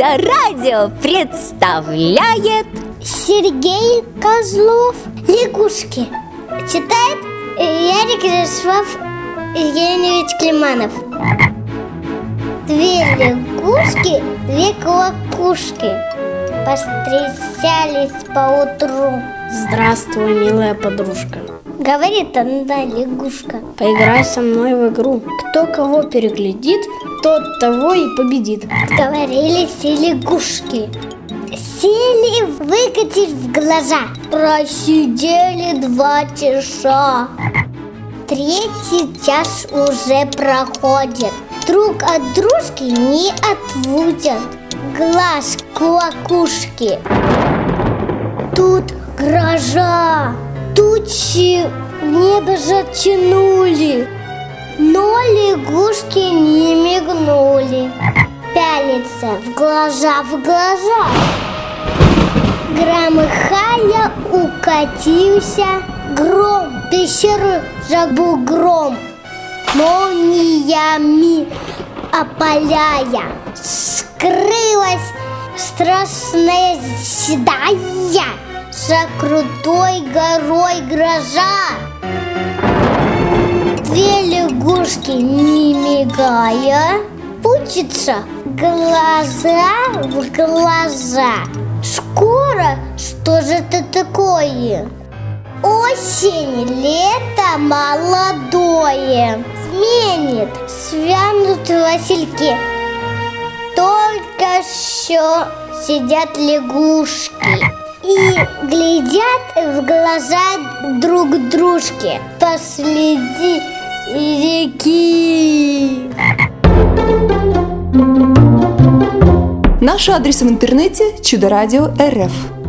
Чудо-радио представляет Сергей Козлов. Лягушки. Читает Ярик Ярослав Евгеньевич Климанов. Две лягушки, две квакушки повстречались поутру. Здравствуй, милая подружка. Говорит одна лягушка: поиграй со мной в игру. Кто кого переглядит, тот того и победит. Говорили все лягушки. Сели, выкатив глаза. Просидели 2 часа. 3-й час уже проходит. Друг от дружки не отводят глаз квакушки. Тут гроза, тучи в небо затянули, но лягушки не мигнули. Пялится в глаза, громыхая укатился гром. Пещеру за бугром молниями опаляя, скрылась страшная седая за крутой горой гроза. Две лягушки, не мигая, пучатся глаза в глаза. Скоро, что же это такое? Осень, лето молодое сменит, свянут васильки. Только еще сидят лягушки и глядят в глаза друг дружке посреди реки. Наш адрес в интернете – Чудо-радио РФ.